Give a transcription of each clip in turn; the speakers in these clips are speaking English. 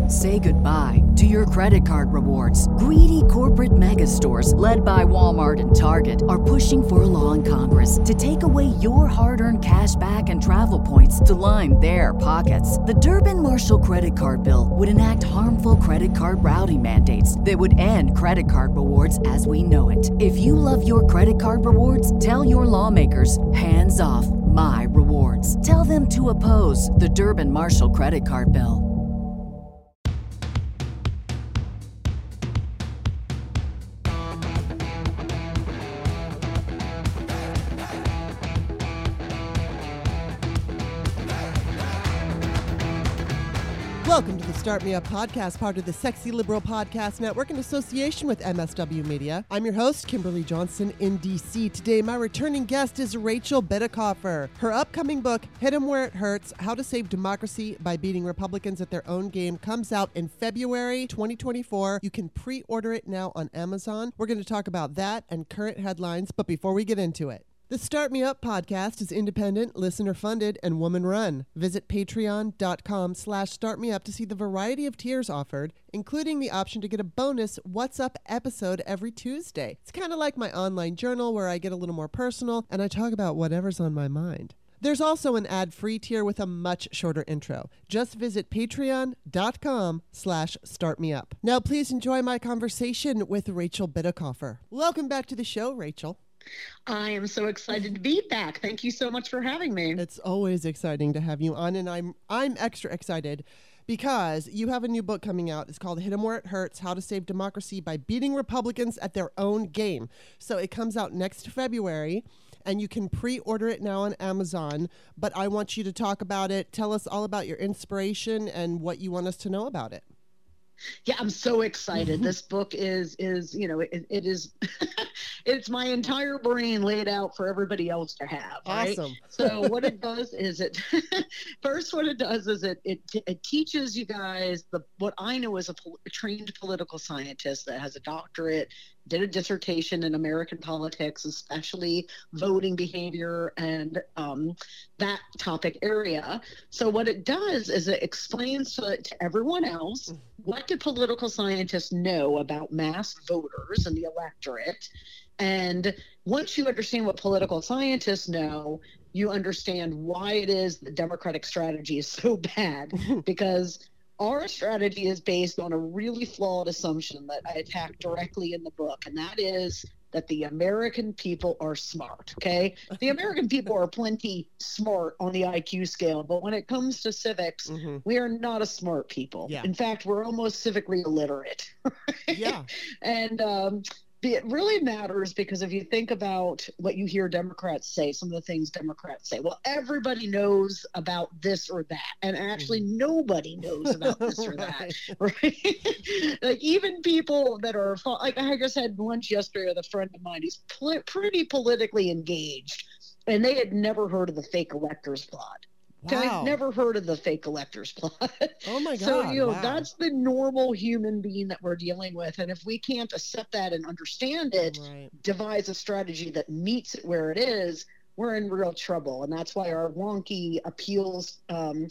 Say goodbye to your credit card rewards. Greedy corporate mega stores, led by Walmart and Target, are pushing for a law in Congress to take away your hard-earned cash back and travel points to line their pockets. The Durbin-Marshall credit card bill would enact harmful credit card routing mandates that would end credit card rewards as we know it. If you love your credit card rewards, tell your lawmakers, hands off my rewards. Tell them to oppose the Durbin-Marshall credit card bill. Welcome to the Start Me Up podcast, part of the Sexy Liberal Podcast Network in association with MSW Media. I'm your host, Kimberly Johnson in D.C. Today, my returning guest is Rachel Bitecofer. Her upcoming book, Hit 'em Where It Hurts, How to Save Democracy by Beating Republicans at Their Own Game, comes out in February 2024. You can pre-order it now on Amazon. We're going to talk about that and current headlines, but before we get into it, the Start Me Up podcast is independent, listener-funded, and woman-run. Visit patreon.com/startmeup to see the variety of tiers offered, including the option to get a bonus What's Up episode every Tuesday. It's kind of like my online journal where I get a little more personal and I talk about whatever's on my mind. There's also an ad-free tier with a much shorter intro. Just visit patreon.com/startmeup. Now please enjoy my conversation with Rachel Bitecofer. Welcome back to the show, Rachel. I am so excited to be back. Thank you so much for having me. It's always exciting to have you on, and I'm extra excited because you have a new book coming out. It's called Hit 'em Where It Hurts, How to Save Democracy by Beating Republicans at Their Own Game. So it comes out next February, and you can pre-order it now on Amazon, but I want you to talk about it. Tell us all about your inspiration and what you want us to know about it. Yeah, I'm so excited. This book is you know, it is it's my entire brain laid out for everybody else to have, right? Awesome. So what it does is it teaches you guys what I know as a trained political scientist that has a doctorate, did a dissertation in American politics, especially voting behavior and that topic area. So what it does is it explains to everyone else, what do political scientists know about mass voters and the electorate? And once you understand what political scientists know, you understand why it is the Democratic strategy is so bad, because our strategy is based on a really flawed assumption that I attack directly in the book, and that is that the American people are smart, okay? The American people are plenty smart on the IQ scale, but when it comes to civics, we are not a smart people. Yeah. In fact, we're almost civically illiterate. Right? Yeah. And it really matters because if you think about what you hear Democrats say, some of the things Democrats say, well, everybody knows about this or that. And actually nobody knows about this or that, right? Like even people that are, like I just had lunch yesterday with a friend of mine who's pretty politically engaged, and they had never heard of the fake electors plot. Wow. I've never heard of the fake electors plot. Oh my God. So, wow. That's the normal human being that we're dealing with. And if we can't accept that and understand it, devise a strategy that meets it where it is, we're in real trouble. And that's why our wonky appeals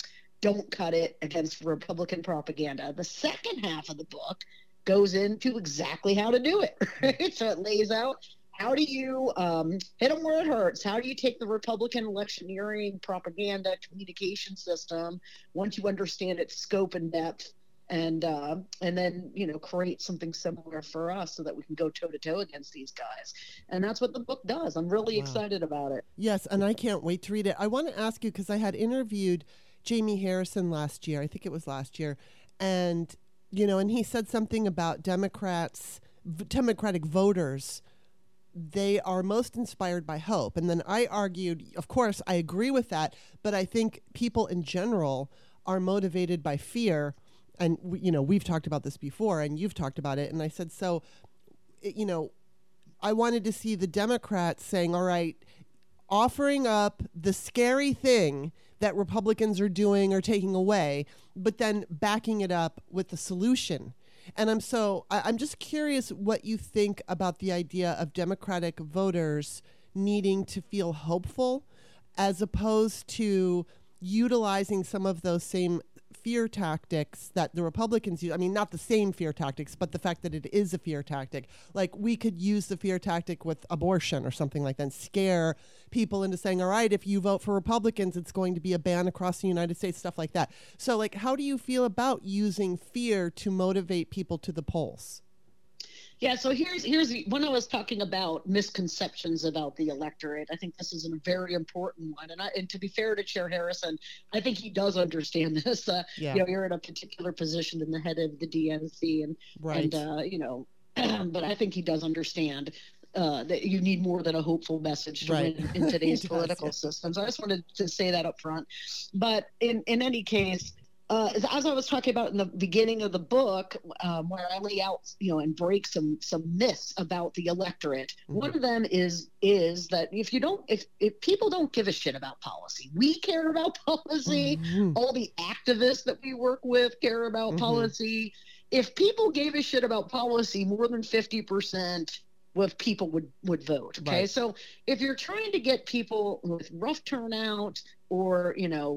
don't cut it against Republican propaganda. The second half of the book goes into exactly how to do it. Right? So it lays out, how do you hit them where it hurts? How do you take the Republican electioneering propaganda communication system once you understand its scope and depth, and then create something similar for us so that we can go toe to toe against these guys? And that's what the book does. I'm really excited about it. Yes, and I can't wait to read it. I want to ask you, because I had interviewed Jamie Harrison last year. I think it was last year, and and he said something about Democratic voters. They are most inspired by hope. And then I argued, of course, I agree with that, but I think people in general are motivated by fear. And, we've talked about this before, and you've talked about it. And I said, I wanted to see the Democrats saying, all right, offering up the scary thing that Republicans are doing or taking away, but then backing it up with the solution. And I'm just curious what you think about the idea of Democratic voters needing to feel hopeful as opposed to utilizing some of those same fear tactics that the Republicans use. I mean, not the same fear tactics, but the fact that it is a fear tactic. Like, we could use the fear tactic with abortion or something like that and scare people into saying, all right, if you vote for Republicans, it's going to be a ban across the United States, stuff like that. So, like, how do you feel about using fear to motivate people to the polls? Yeah, so here's when I was talking about misconceptions about the electorate, I think this is a very important one. And to be fair to Chair Harrison, I think he does understand this. You know, you're in a particular position in the head of the DNC, and you know, but I think he does understand that you need more than a hopeful message to win in today's political system. So I just wanted to say that up front. But in any case, as I was talking about in the beginning of the book, where I lay out, you know, and break some myths about the electorate, one of them is that if people don't give a shit about policy, we care about policy. All the activists that we work with care about policy. If people gave a shit about policy, more than 50% of people would vote. Okay, so if you're trying to get people with rough turnout or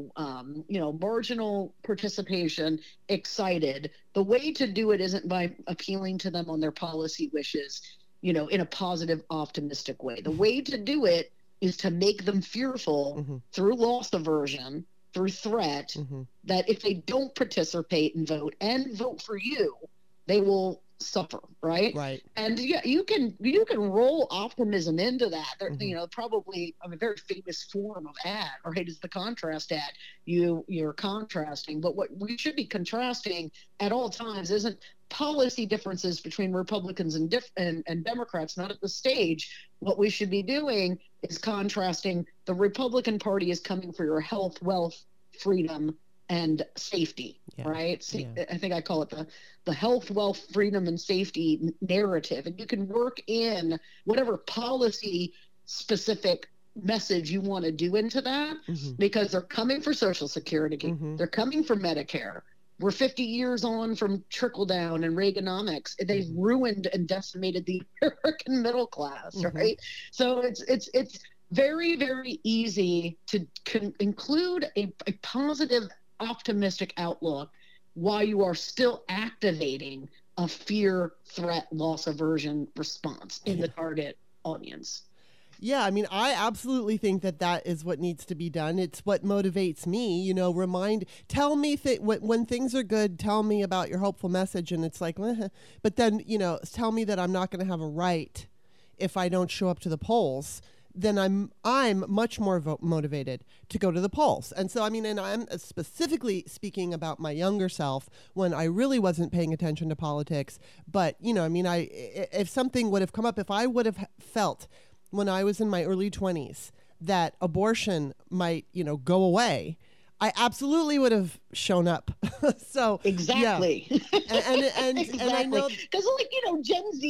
marginal participation excited, the way to do it isn't by appealing to them on their policy wishes, you know, in a positive, optimistic way. The way to do it is to make them fearful through loss aversion, through threat, that if they don't participate and vote for you, they will suffer, right? And yeah, you can roll optimism into that. There, you know, probably a very famous form of ad, right, is the contrast ad. You're contrasting, but what we should be contrasting at all times isn't policy differences between Republicans and Democrats, not at the stage. What we should be doing is contrasting the Republican Party is coming for your health, wealth, freedom, and safety, right? I think I call it the health, wealth, freedom, and safety narrative. And you can work in whatever policy specific message you want to do into that, because they're coming for Social Security. They're coming for Medicare. We're 50 years on from trickle down and Reaganomics. They've ruined and decimated the American middle class, right? So it's very, very easy to include a positive, optimistic outlook while you are still activating a fear, threat, loss aversion response in the target audience. Yeah, I mean, I absolutely think that is what needs to be done. It's what motivates me, you know, tell me when things are good, tell me about your hopeful message. And it's like, but then, you know, tell me that I'm not going to have a right if I don't show up to the polls. Then I'm much more motivated to go to the polls. And so, I mean, and I'm specifically speaking about my younger self when I really wasn't paying attention to politics. But, you know, I mean, if something would have come up, if I would have felt when I was in my early 20s that abortion might, you know, go away, I absolutely would have shown up. So exactly. Yeah. And exactly. I know, because, like, you know,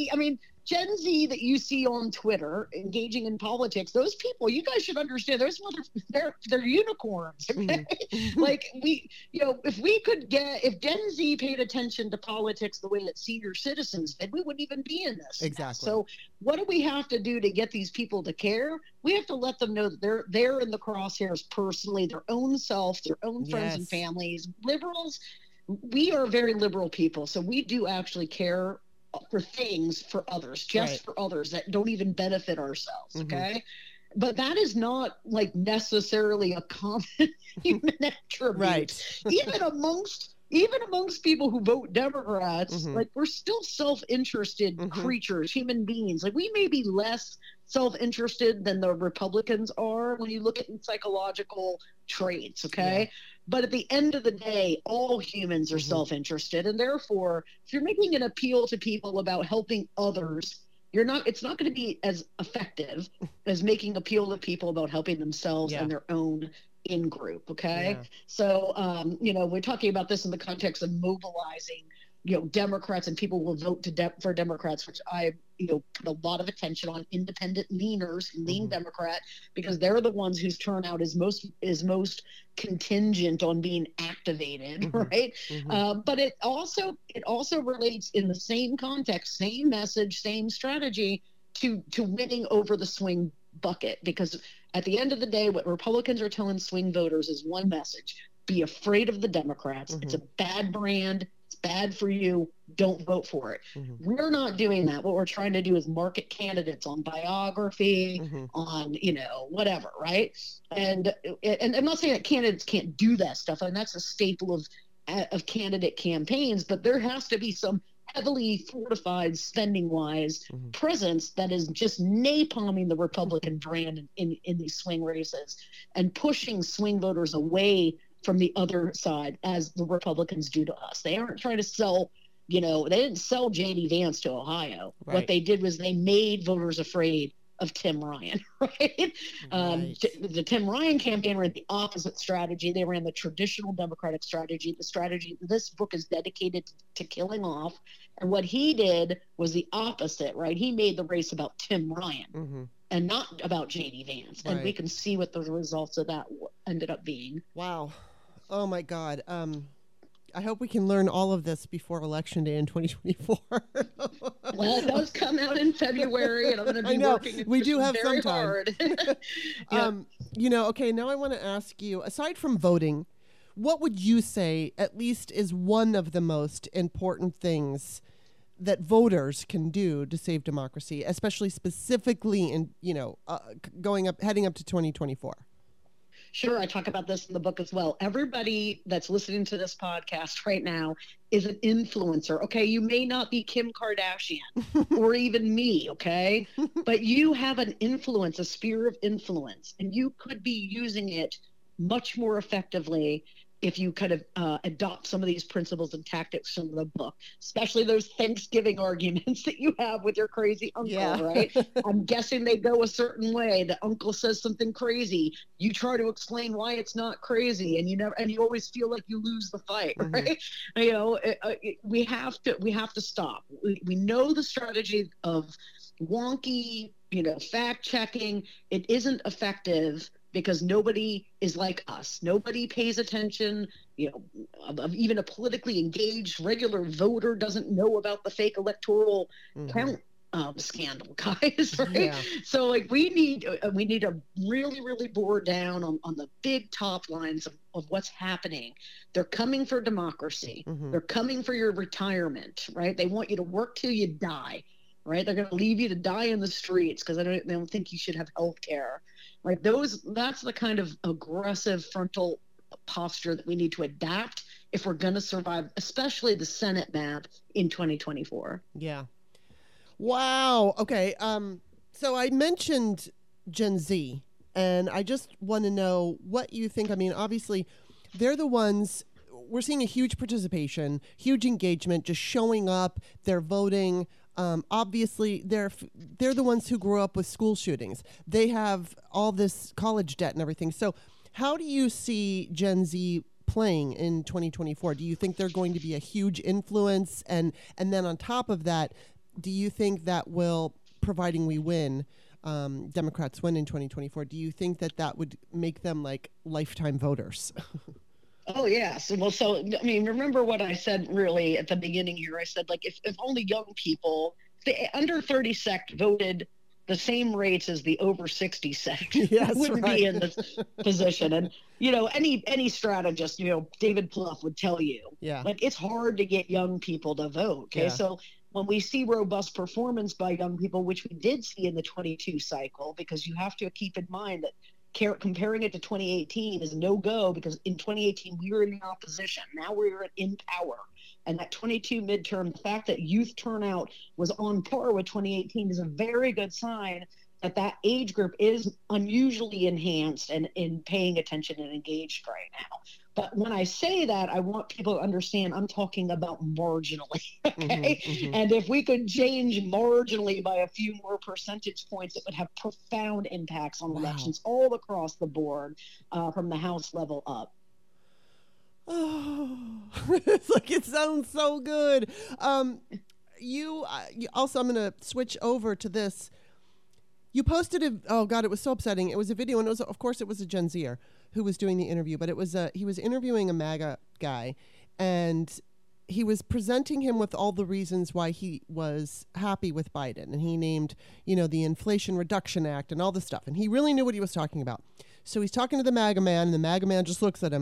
Gen Z that you see on Twitter engaging in politics, those people, you guys should understand, they're unicorns. Okay? Like, if Gen Z paid attention to politics the way that senior citizens did, we wouldn't even be in this. Exactly. So what do we have to do to get these people to care? We have to let them know that they're in the crosshairs personally, their own self, their own friends and families. Liberals, we are very liberal people, so we do actually care for things for others, for others that don't even benefit ourselves. Okay. But that is not like necessarily a common human attribute. Right. Even amongst people who vote Democrats, like, we're still self-interested creatures, human beings. Like, we may be less self-interested than the Republicans are when you look at psychological traits. Okay. But at the end of the day, all humans are self-interested. And therefore, if you're making an appeal to people about helping others, it's not going to be as effective as making appeal to people about helping themselves and their own in-group. Okay. So, you know, we're talking about this in the context of mobilizing, you know, Democrats, and people will vote for Democrats, which I, you know, put a lot of attention on independent leaners, lean Democrat, because they're the ones whose turnout is most contingent on being activated, right? But it also relates in the same context, same message, same strategy to winning over the swing bucket, because at the end of the day, what Republicans are telling swing voters is one message: be afraid of the Democrats. It's a bad brand. It's bad for you. Don't vote for it. We're not doing that. What we're trying to do is market candidates on biography, on, whatever, right? And I'm not saying that candidates can't do that stuff. And that's a staple of candidate campaigns, but there has to be some heavily fortified spending-wise presence that is just napalming the Republican brand in these swing races and pushing swing voters away from the other side, as the Republicans do to us. They aren't trying to sell, they didn't sell J.D. Vance to Ohio. Right. What they did was they made voters afraid of Tim Ryan, right? The Tim Ryan campaign ran the opposite strategy. They ran the traditional Democratic strategy, the strategy this book is dedicated to killing off. And what he did was the opposite, right? He made the race about Tim Ryan and not about J.D. Vance. Right. And we can see what the results of that ended up being. Wow. Oh, my God. I hope we can learn all of this before Election Day in 2024. Well, it does come out in February, and I'm going to be working we do have very some time. Hard. Okay, now I want to ask you, aside from voting, what would you say at least is one of the most important things that voters can do to save democracy, especially specifically in, heading up to 2024? Sure, I talk about this in the book as well. Everybody that's listening to this podcast right now is an influencer, okay? You may not be Kim Kardashian or even me, okay? But you have an influence, a sphere of influence, and you could be using it much more effectively if you kind of adopt some of these principles and tactics from the book, especially those Thanksgiving arguments that you have with your crazy uncle, right? I'm guessing they go a certain way. The uncle says something crazy. You try to explain why it's not crazy, and you always feel like you lose the fight, right? We have to stop. We know the strategy of wonky, fact checking. It isn't effective, because nobody is like us. Nobody pays attention. Even a politically engaged regular voter doesn't know about the fake electoral count scandal, guys. Right? Yeah. So, we need to really, really bore down on the big top lines of what's happening. They're coming for democracy. They're coming for your retirement, right? They want you to work till you die. Right? They're going to leave you to die in the streets because they don't think you should have health care. Like that's the kind of aggressive frontal posture that we need to adapt if we're going to survive, especially the Senate map in 2024. Yeah. Wow. Okay. So I mentioned Gen Z, and I just want to know what you think. I mean, obviously, they're the ones. We're seeing a huge participation, huge engagement, just showing up. They're voting. Obviously, they're the ones who grew up with school shootings. They have all this college debt and everything. So how do you see Gen Z playing in 2024? Do you think they're going to be a huge influence? And then on top of that, do you think that will, providing we win, Democrats win in 2024, do you think that would make them like lifetime voters? Oh, yes. Well, remember what I said really at the beginning here. I said, if only young people, the under 30 sect voted the same rates as the over 60 sect, wouldn't be in this position. And, any strategist, David Plouffe would tell you, it's hard to get young people to vote. Okay. Yeah. So when we see robust performance by young people, which we did see in the 22 cycle, because you have to keep in mind that comparing it to 2018 is no go, because in 2018 we were in the opposition. Now we're in power. And that 22 midterm, the fact that youth turnout was on par with 2018 is a very good sign that age group is unusually enhanced and in paying attention and engaged right now. But when I say that, I want people to understand I'm talking about marginally, okay? And if we could change marginally by a few more percentage points, it would have profound impacts on elections all across the board, from the House level up. Oh, it's it sounds so good. You also, I'm going to switch over to this. You posted it was so upsetting. It was a video, and of course it was a Gen Zer who was doing the interview, but he was interviewing a MAGA guy, and he was presenting him with all the reasons why he was happy with Biden, and he named, the Inflation Reduction Act and all this stuff, and he really knew what he was talking about. So he's talking to the MAGA man, and the MAGA man just looks at him,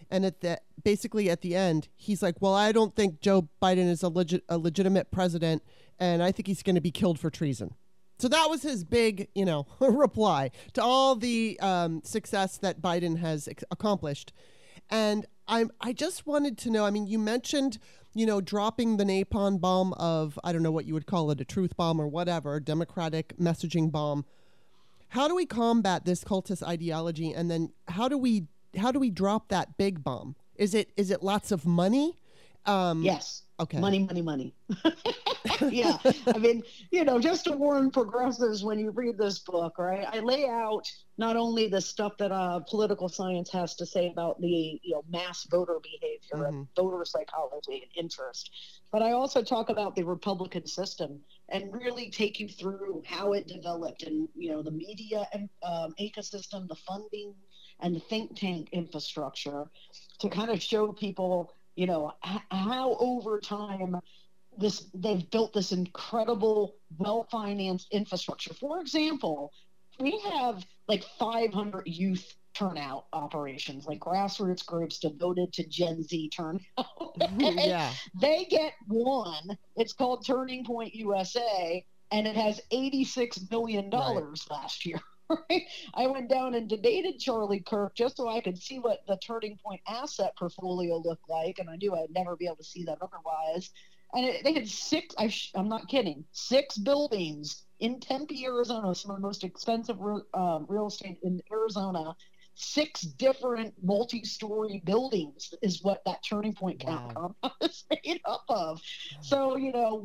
And basically at the end, he's like, well, I don't think Joe Biden is a legitimate president, and I think he's going to be killed for treason. So that was his big, reply to all the success that Biden has accomplished. And I just wanted to know, I mean, you mentioned, dropping the napalm bomb of, I don't know what you would call it, a truth bomb or whatever, democratic messaging bomb. How do we combat this cultist ideology? And then how do we drop that big bomb? Is it lots of money? Yes. Okay. Money. Yeah. I mean, just to warn progressives when you read this book, right? I lay out not only the stuff that political science has to say about the mass voter behavior and voter psychology and interest, but I also talk about the Republican system and really take you through how it developed and the media and ecosystem, the funding, and the think tank infrastructure to kind of show people how over time they've built this incredible, well-financed infrastructure. For example, we have like 500 youth turnout operations, like grassroots groups devoted to Gen Z turnout. Yeah. They get one. It's called Turning Point USA, and it has $86 million last year. Right? I went down and debated Charlie Kirk just so I could see what the Turning Point asset portfolio looked like, and I knew I'd never be able to see that otherwise. And they had I'm not kidding, 6 buildings in Tempe, Arizona, some of the most expensive real estate in Arizona. 6 different multi-story buildings is what that Turning Point compound is made up of. So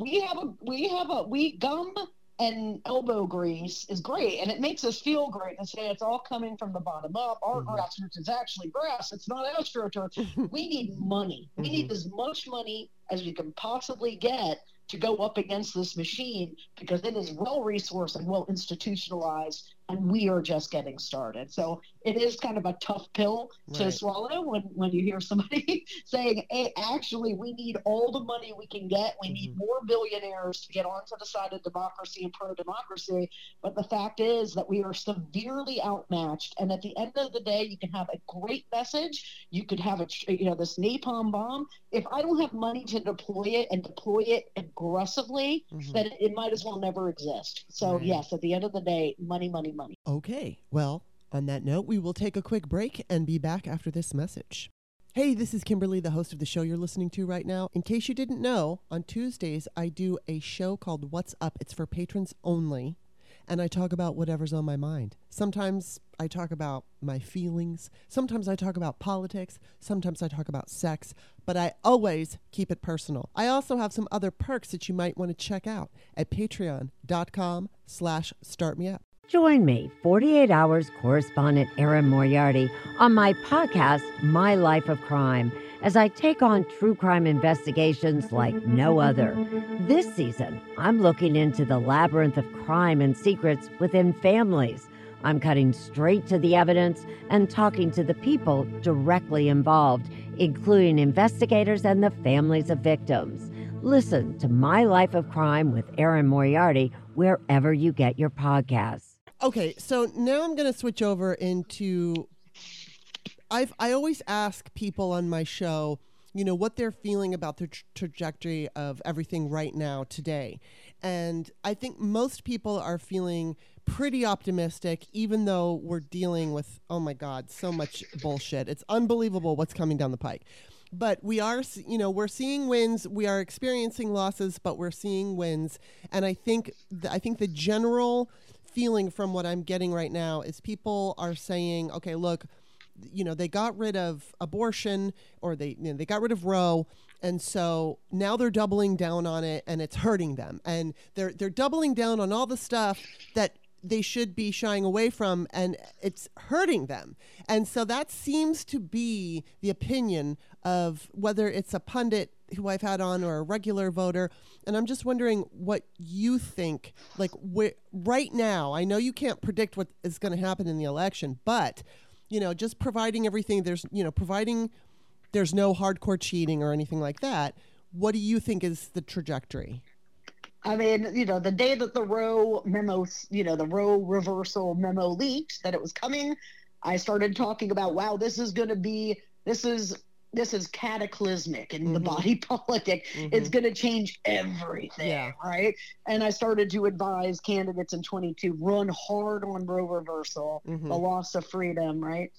we gum and elbow grease is great, and it makes us feel great and say it's all coming from the bottom up. Our grassroots is actually grass. It's not astroturf. We need money. We need as much money as we can possibly get to go up against this machine, because it is well-resourced and well-institutionalized, and we are just getting started. So it is kind of a tough pill to swallow when you hear somebody saying, hey, actually, we need all the money we can get. We need more billionaires to get onto the side of democracy and pro-democracy. But the fact is that we are severely outmatched. And at the end of the day, you can have a great message. You could have this napalm bomb. If I don't have money to deploy it aggressively, then it might as well never exist. So yes, at the end of the day, money. Okay, well, on that note, we will take a quick break and be back after this message. Hey, this is Kimberly, the host of the show you're listening to right now. In case you didn't know, on Tuesdays, I do a show called What's Up. It's for patrons only, and I talk about whatever's on my mind. Sometimes I talk about my feelings. Sometimes I talk about politics. Sometimes I talk about sex, but I always keep it personal. I also have some other perks that you might want to check out at patreon.com/startmeup. Join me, 48 Hours correspondent Erin Moriarty, on my podcast, My Life of Crime, as I take on true crime investigations like no other. This season, I'm looking into the labyrinth of crime and secrets within families. I'm cutting straight to the evidence and talking to the people directly involved, including investigators and the families of victims. Listen to My Life of Crime with Erin Moriarty wherever you get your podcasts. Okay, so now I'm going to switch over into, I always ask people on my show, what they're feeling about the trajectory of everything right now today. And I think most people are feeling pretty optimistic, even though we're dealing with, oh my God, so much bullshit. It's unbelievable what's coming down the pike. But we are, we're seeing wins. We are experiencing losses, but we're seeing wins. And I think the general feeling from what I'm getting right now is people are saying, okay, look, they got rid of abortion, or they got rid of Roe, and so now they're doubling down on it, and it's hurting them. And they're doubling down on all the stuff that they should be shying away from, and it's hurting them. And so that seems to be the opinion of whether it's a pundit who I've had on or a regular voter. And I'm just wondering what you think, like right now. I know you can't predict what is going to happen in the election, but just providing everything, providing there's no hardcore cheating or anything like that. What do you think is the trajectory? I mean, the day that the Roe memo, the Roe reversal memo leaked that it was coming, I started talking about, wow, this is going to be this is cataclysmic in the body politic. It's going to change everything, right? And I started to advise candidates in 22, run hard on Roe reversal, the loss of freedom, right?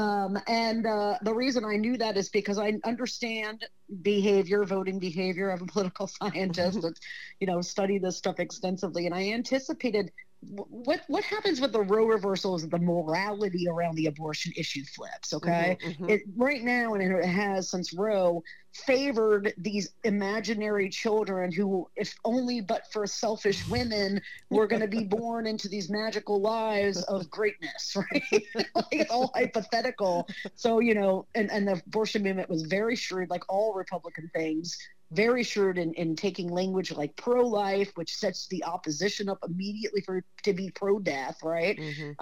And the reason I knew that is because I understand behavior, voting behavior. I'm a political scientist that, study this stuff extensively. And I anticipated what happens with the Roe reversal is the morality around the abortion issue flips. Okay. It right now, and it has since Roe, favored these imaginary children who, if only but for selfish women, were going to be born into these magical lives of greatness, right? Like, it's all hypothetical. So, and the abortion movement was very shrewd, like all Republican things, very shrewd in taking language like pro-life, which sets the opposition up immediately to be pro-death, right?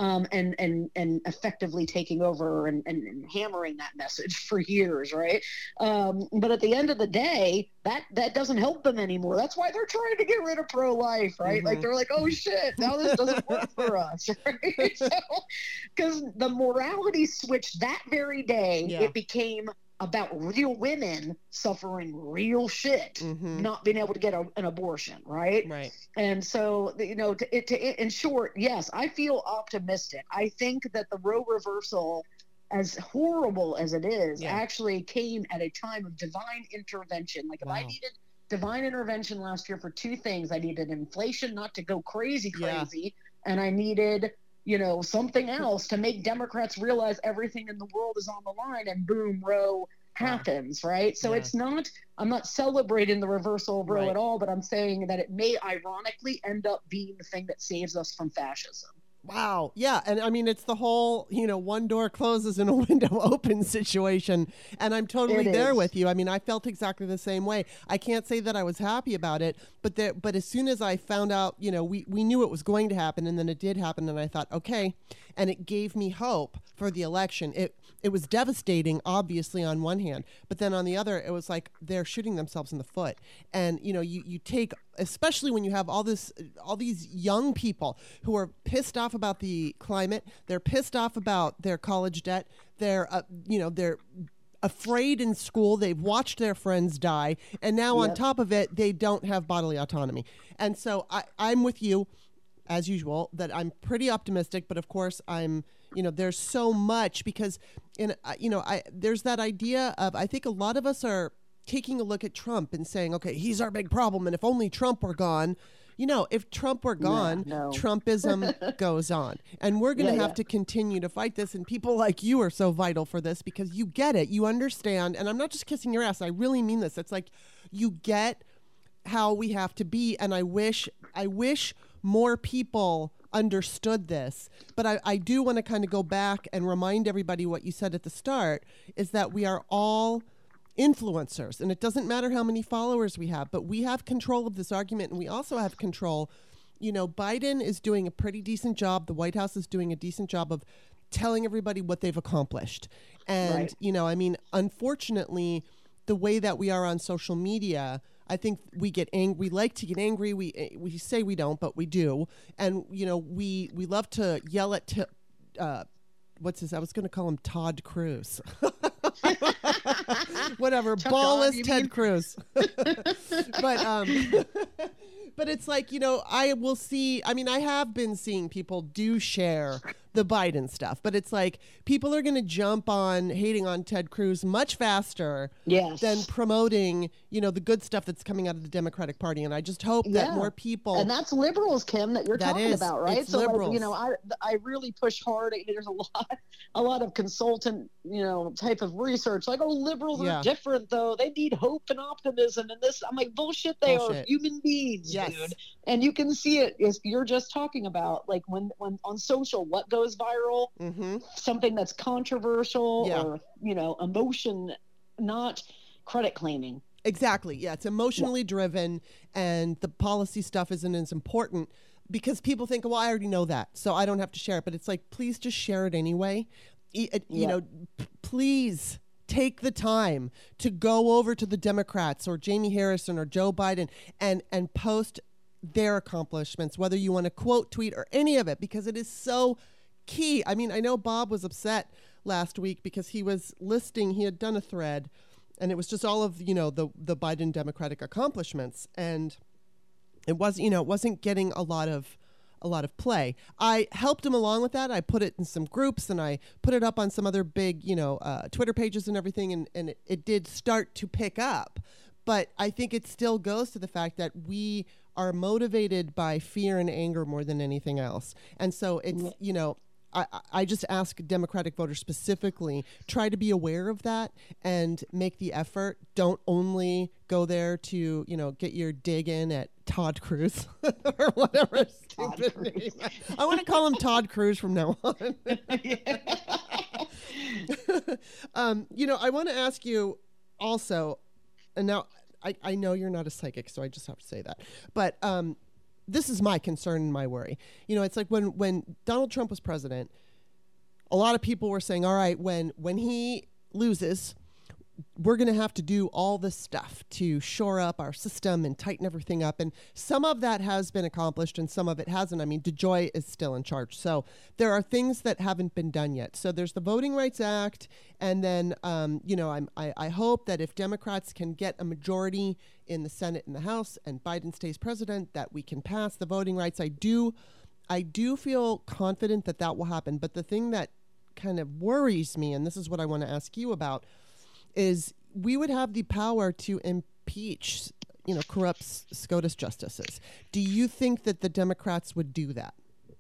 And effectively taking over and hammering that message for years, right? But at the end of the day, that doesn't help them anymore. That's why they're trying to get rid of pro-life, right? Like, they're like, oh shit, now this doesn't work for us, right? So, because the morality switched that very day, it became about real women suffering real shit, not being able to get an abortion, right? Right. And so, in short, yes, I feel optimistic. I think that the Roe reversal, as horrible as it is, actually came at a time of divine intervention. Like, if I needed divine intervention last year for two things, I needed inflation not to go crazy, and I needed something else to make Democrats realize everything in the world is on the line, and boom, Roe happens, right? So I'm not celebrating the reversal of Roe at all, but I'm saying that it may ironically end up being the thing that saves us from fascism. Wow. Yeah. And I mean, it's the whole, one door closes and a window opens situation. And I'm totally there with you. I mean, I felt exactly the same way. I can't say that I was happy about it, but as soon as I found out, we knew it was going to happen, and then it did happen. And I thought, okay. And it gave me hope for the election. It was devastating, obviously, on one hand, but then on the other, it was like they're shooting themselves in the foot. And, you take, especially when you have all these young people who are pissed off about the climate, they're pissed off about their college debt, they're afraid in school, they've watched their friends die, and now on top of it, they don't have bodily autonomy. And so I'm with you, as usual, that I'm pretty optimistic, but of course I'm, there's so much because there's that idea of, I think a lot of us are taking a look at Trump and saying, okay, he's our big problem, and if only Trump were gone. If Trump were gone, Trumpism goes on. And we're going to have to continue to fight this. And people like you are so vital for this because you get it. You understand. And I'm not just kissing your ass. I really mean this. It's like you get how we have to be. And I wish more people understood this. But I do want to kind of go back and remind everybody what you said at the start, is that we are all influencers, and it doesn't matter how many followers we have, but we have control of this argument, and we also have control. Biden is doing a pretty decent job. The White House is doing a decent job of telling everybody what they've accomplished. And, unfortunately, the way that we are on social media, I think we get angry. We like to get angry. We say we don't, but we do. And, we love to yell at, what's his? I was going to call him Todd Cruz. Whatever, ballless Ted Cruz. But it's like, I will see, I have been seeing people do share the Biden stuff, but it's like people are going to jump on hating on Ted Cruz much faster than promoting, the good stuff that's coming out of the Democratic Party. And I just hope that more people. And that's liberals, Kim, that you're talking about, right? It's liberals. I really push hard. There's a lot of consultant, type of research, like, liberals are different though. They need hope and optimism and this. I'm like, bullshit. They are human beings, dude. And you can see it as you're just talking about, like when on social, what goes viral, something that's controversial or, emotion, not credit claiming. Exactly. Yeah. It's emotionally driven, and the policy stuff isn't as important because people think, well, I already know that, so I don't have to share it. But it's like, please just share it anyway. Please take the time to go over to the Democrats or Jamie Harrison or Joe Biden and post their accomplishments, whether you want to quote, tweet, or any of it, because it is so key. I know Bob was upset last week because he had done a thread, and it was just all of, the Biden Democratic accomplishments. And it wasn't getting a lot of play. I helped him along with that. I put it in some groups, and I put it up on some other big, Twitter pages and everything. And it did start to pick up. But I think it still goes to the fact that we are motivated by fear and anger more than anything else. And so it's, I just ask Democratic voters specifically, try to be aware of that and make the effort. Don't only go there to, get your dig in at Todd Cruz or whatever stupid name. I want to call him Todd Cruz from now on. I want to ask you also, and now I know you're not a psychic, so I just have to say that. But this is my concern and my worry. It's like when Donald Trump was president, a lot of people were saying, all right, when he loses, we're going to have to do all this stuff to shore up our system and tighten everything up. And some of that has been accomplished and some of it hasn't. I mean, DeJoy is still in charge. So there are things that haven't been done yet. So there's the Voting Rights Act. And then, I hope that if Democrats can get a majority in the Senate and the House and Biden stays president, that we can pass the voting rights. I do feel confident that will happen. But the thing that kind of worries me, and this is what I want to ask you about, is we would have the power to impeach, corrupt SCOTUS justices. Do you think that the Democrats would do that?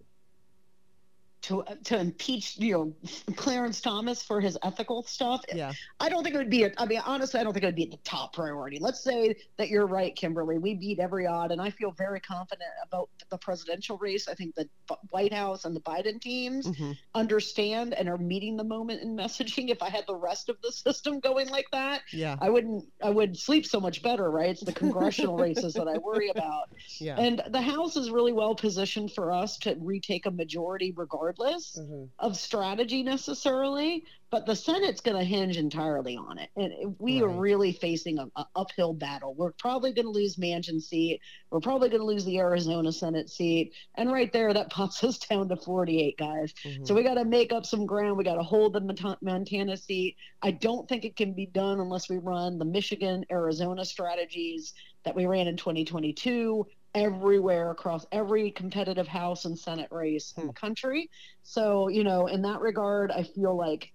To impeach, Clarence Thomas for his ethical stuff. Yeah. I don't think it would be honestly, I don't think it would be the top priority. Let's say that you're right, Kimberly. We beat every odd, and I feel very confident about the presidential race. I think the White House and the Biden teams understand and are meeting the moment in messaging. If I had the rest of the system going like that, I would sleep so much better, right? It's the congressional races that I worry about. Yeah. And the House is really well positioned for us to retake a majority regardless of strategy necessarily, but the Senate's going to hinge entirely on it. And we are really facing an uphill battle. We're probably going to lose Manchin's seat. We're probably going to lose the Arizona Senate seat. And right there, that pops us down to 48, guys. So we got to make up some ground. We got to hold the Montana seat. I don't think it can be done unless we run the Michigan, Arizona strategies that we ran in 2022 everywhere across every competitive House and Senate race in the country. So, in that regard, I feel like,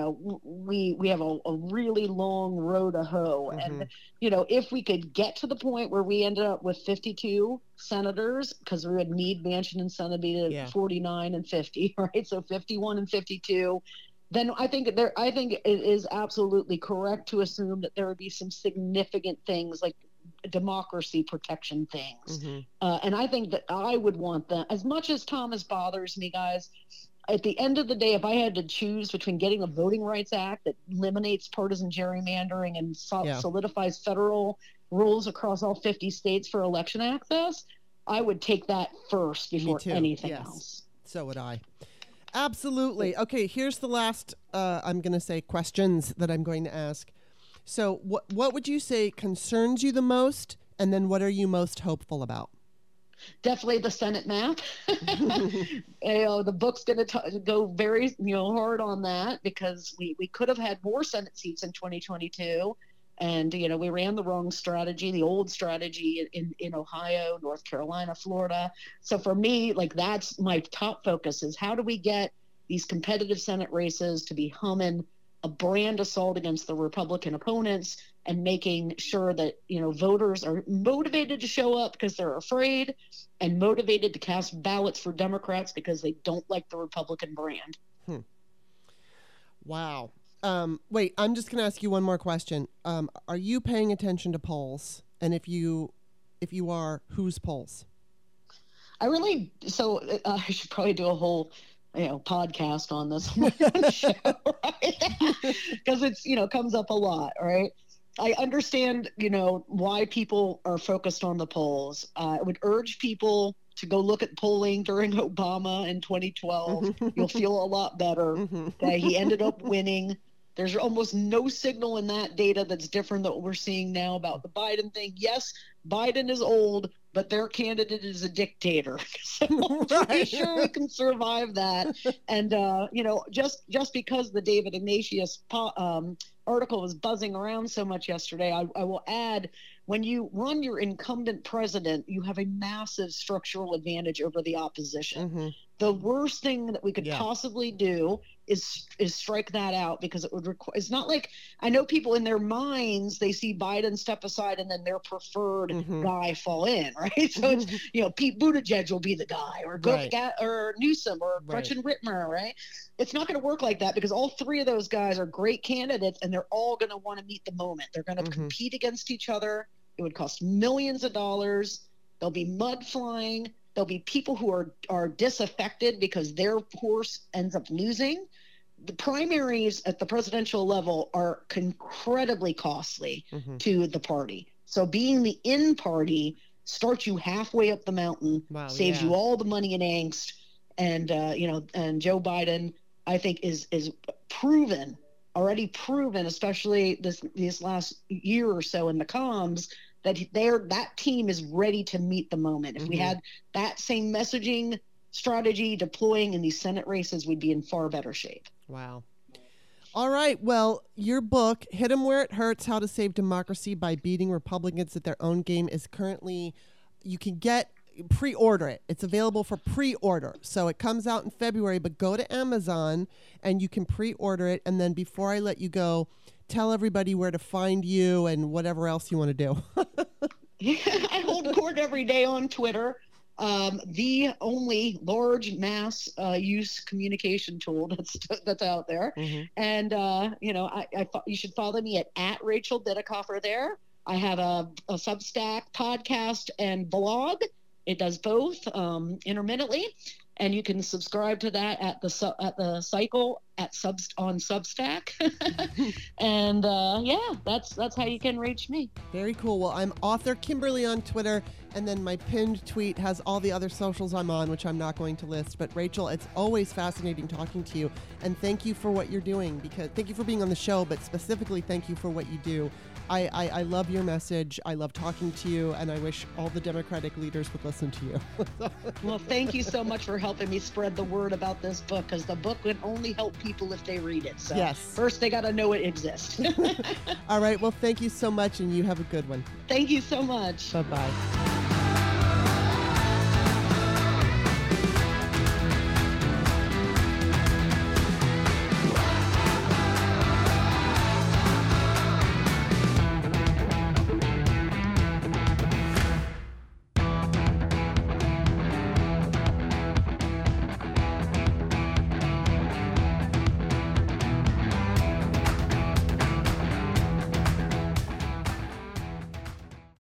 we have a really long road to hoe. And, if we could get to the point where we ended up with 52 senators, because we would need Manchin and Senate to 49 and 50, right? So 51 and 52. Then I think it is absolutely correct to assume that there would be some significant things like democracy protection things. And I think that I would want that. As much as Thomas bothers me, guys, at the end of the day, if I had to choose between getting a Voting Rights Act that eliminates partisan gerrymandering and solidifies federal rules across all 50 states for election access, I would take that first before anything else. So would I. Absolutely. Okay, here's the last, I'm going to say, questions that I'm going to ask. So what would you say concerns you the most, and then what are you most hopeful about? Definitely the Senate map. The book's going to go very hard on that, because we could have had more Senate seats in 2022. And, we ran the wrong strategy, the old strategy in Ohio, North Carolina, Florida. So for me, that's my top focus, is how do we get these competitive Senate races to be humming, a brand assault against the Republican opponents, and making sure that, voters are motivated to show up because they're afraid, and motivated to cast ballots for Democrats because they don't like the Republican brand. Wow. Wait, I'm just going to ask you one more question. Are you paying attention to polls? And if you are, whose polls? I should probably do a whole podcast on this show, right? Because it's comes up a lot, right? I understand why people are focused on the polls. I would urge people to go look at polling during Obama in 2012. You'll feel a lot better. Okay, he ended up winning. There's almost no signal in that data that's different than what we're seeing now about the Biden thing. Yes, Biden is old, but their candidate is a dictator. So I'm pretty sure we can survive that. And, just because the David Ignatius article was buzzing around so much yesterday, I will add, when you run your incumbent president, you have a massive structural advantage over the opposition. Mm-hmm. The worst thing that we could possibly do is strike that out, because it would require. It's not like, I know people in their minds, they see Biden step aside and then their preferred guy fall in, right? So it's, Pete Buttigieg will be the guy, or or Newsom, or Gretchen Whitmer, right? It's not going to work like that, because all three of those guys are great candidates, and they're all going to want to meet the moment. They're going to compete against each other. It would cost millions of dollars. There'll be mud flying. There'll be people who are disaffected because their horse ends up losing. The primaries at the presidential level are incredibly costly to the party. So being the in party starts you halfway up the mountain, saves you all the money and angst. And, and Joe Biden, I think, is already proven, especially this last year or so in the comms, that that team is ready to meet the moment. If we had that same messaging strategy deploying in these Senate races, we'd be in far better shape. Wow. All right. Well, your book, Hit 'em Where It Hurts, How to Save Democracy by Beating Republicans at Their Own Game, is currently, you can pre-order it. It's available for pre-order. So it comes out in February, but go to Amazon and you can pre-order it. And then before I let you go, tell everybody where to find you and whatever else you want to do. I hold court every day on Twitter. The only large mass use communication tool that's out there. And, you should follow me at Rachel Bitecofer there. I have a Substack podcast and blog. It does both intermittently. And you can subscribe to that at the cycle on Substack. And that's how you can reach me. Very cool. Well, I'm author Kimberly on Twitter, and then my pinned tweet has all the other socials I'm on, which I'm not going to list. But Rachel, it's always fascinating talking to you, and thank you for what you're doing. Because thank you for being on the show, but specifically thank you for what you do. I love your message. I love talking to you, and I wish all the Democratic leaders would listen to you. Well, thank you so much for helping me spread the word about this book, because the book would only help people if they read it. So first they got to know it exists. All right. Well, thank you so much, and you have a good one. Thank you so much. Bye-bye.